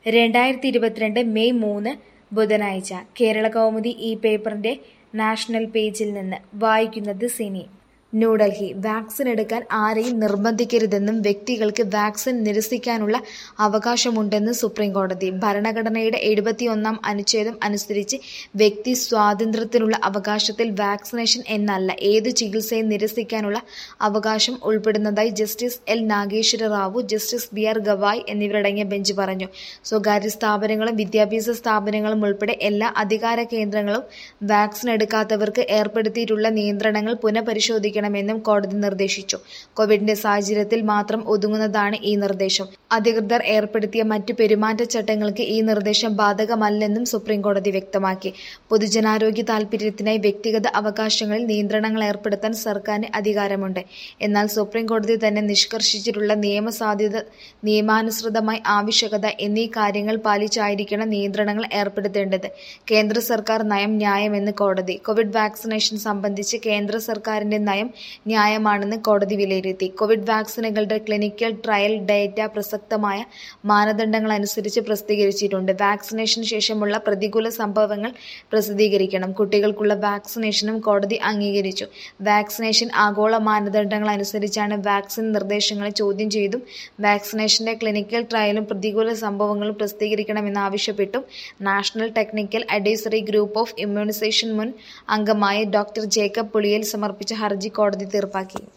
2022 May 3 ബുധനാഴ്ച കേരളകൗമുദി ഈ പേപ്പറിന്റെ നാഷണൽ പേജിൽ നിന്ന് വായിക്കുന്നത് സിനി. ന്യൂഡൽഹി വാക്സിൻ എടുക്കാൻ ആരെയും നിർബന്ധിക്കരുതെന്നും വ്യക്തികൾക്ക് വാക്സിൻ നിരസിക്കാനുള്ള അവകാശമുണ്ടെന്ന് സുപ്രീംകോടതി. ഭരണഘടനയുടെ 71-ാം അനുച്ഛേദം അനുസരിച്ച് വ്യക്തി സ്വാതന്ത്ര്യത്തിനുള്ള അവകാശത്തിൽ വാക്സിനേഷൻ എന്നല്ല ഏതു ചികിത്സയും നിരസിക്കാനുള്ള അവകാശം ഉൾപ്പെടുന്നതായി justice L Nageswara Rao, justice B R. Gavai എന്നിവരടങ്ങിയ ബെഞ്ച് പറഞ്ഞു. സ്വകാര്യ സ്ഥാപനങ്ങളും വിദ്യാഭ്യാസ സ്ഥാപനങ്ങളും ഉൾപ്പെടെ എല്ലാ അധികാര കേന്ദ്രങ്ങളും വാക്സിൻ എടുക്കാത്തവർക്ക് ഏർപ്പെടുത്തിയിട്ടുള്ള നിയന്ത്രണങ്ങൾ പുനഃപരിശോധിക്കണമെന്നും കോടതി നിർദ്ദേശിച്ചു. കോവിഡിന്റെ സാഹചര്യത്തിൽ മാത്രം ഒതുങ്ങുന്നതാണ് ഈ നിർദ്ദേശം. അധികൃതർ ഏർപ്പെടുത്തിയ മറ്റു പെരുമാറ്റച്ചട്ടങ്ങൾക്ക് ഈ നിർദ്ദേശം ബാധകമല്ലെന്നും സുപ്രീംകോടതി വ്യക്തമാക്കി. പൊതുജനാരോഗ്യ താൽപര്യത്തിനായി വ്യക്തിഗത അവകാശങ്ങളിൽ നിയന്ത്രണങ്ങൾ ഏർപ്പെടുത്താൻ സർക്കാരിന് അധികാരമുണ്ട്. എന്നാൽ സുപ്രീംകോടതി തന്നെ നിഷ്കർഷിച്ചിട്ടുള്ള നിയമസാധുത, നിയമാനുസൃതമായ ആവശ്യകത എന്നീ കാര്യങ്ങൾ പാലിച്ചായിരിക്കണം നിയന്ത്രണങ്ങൾ ഏർപ്പെടുത്തേണ്ടത്. കേന്ദ്ര സർക്കാർ നയം ന്യായമെന്ന് കോടതി. കോവിഡ് വാക്സിനേഷൻ സംബന്ധിച്ച് കേന്ദ്ര സർക്കാരിന്റെ നയം ന്യായമാണെന്ന് കോടതി വിലയിരുത്തി. കോവിഡ് വാക്സിനുകളുടെ ക്ലിനിക്കൽ ട്രയൽ ഡേറ്റ പ്രസക്തമായ മാനദണ്ഡങ്ങളനുസരിച്ച് പ്രസിദ്ധീകരിച്ചിട്ടുണ്ട്. വാക്സിനേഷന് ശേഷമുള്ള പ്രതികൂല സംഭവങ്ങൾ പ്രസിദ്ധീകരിക്കണം. കുട്ടികൾക്കുള്ള വാക്സിനേഷനും കോടതി അംഗീകരിച്ചു. വാക്സിനേഷൻ ആഗോള മാനദണ്ഡങ്ങളനുസരിച്ചാണ് വാക്സിൻ നിർദ്ദേശങ്ങളെ ചോദ്യം ചെയ്തും വാക്സിനേഷന്റെ ക്ലിനിക്കൽ ട്രയലും പ്രതികൂല സംഭവങ്ങളും പ്രസിദ്ധീകരിക്കണമെന്നാവശ്യപ്പെട്ടും national technical advisory group of immunisation മുൻ അംഗമായ ഡോക്ടർ ജേക്കബ് പുളിയൽ സമർപ്പിച്ച ഹർജി കോടതി തീർപ്പാക്കി.